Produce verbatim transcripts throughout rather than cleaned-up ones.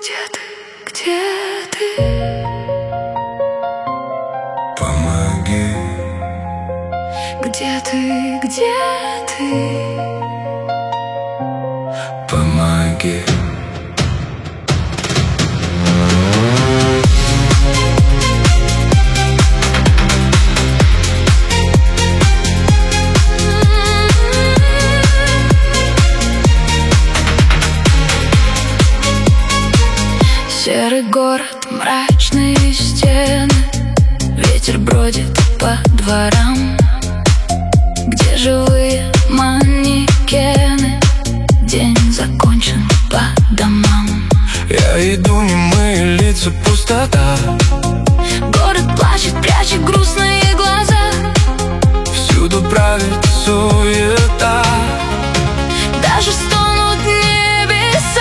Где ты, где ты? Помоги. Где ты, где ты? Помоги. Серый город, мрачные стены, ветер бродит по дворам, где живые манекены. День закончен по домам. Я иду, немые лица, пустота. Город плачет, прячет грустные глаза. Всюду правит суета. Даже стонут небеса.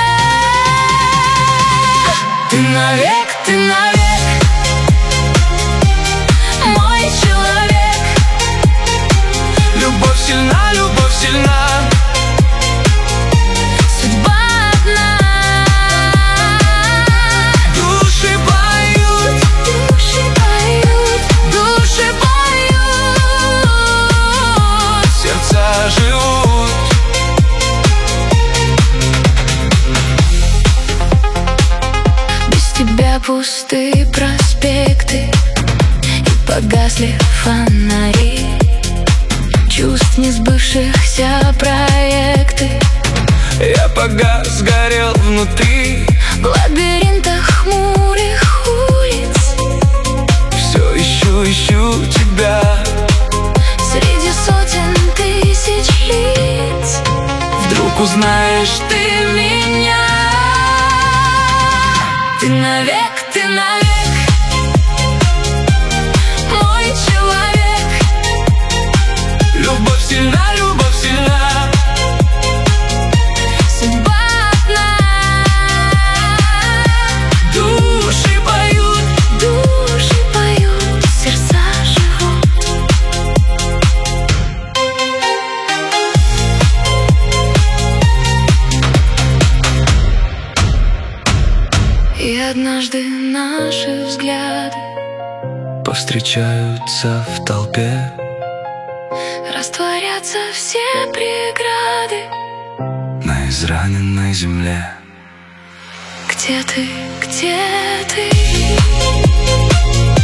Ты навек, ты навек мой человек. Любовь сильна, любовь сильна. Судьба одна. Души поют, Души поют, души поют. сердца живут. Без тебя пустые проспекты и погасли фонари. Чувств не сбывшихся проекты. Я погас, сгорел внутри. В лабиринтах хмурых улиц. Все ищу, ищу тебя. Среди сотен тысяч лиц. Вдруг узнаешь ты меня. Ты навек, ты навек мой человек. Любовь сильна, любовь сильна. Судьба одна. Души поют, Души поют, сердца живут. И однажды наши взгляды повстречаются в толпе. растворятся все преграды. На израненной земле. Где ты, где ты?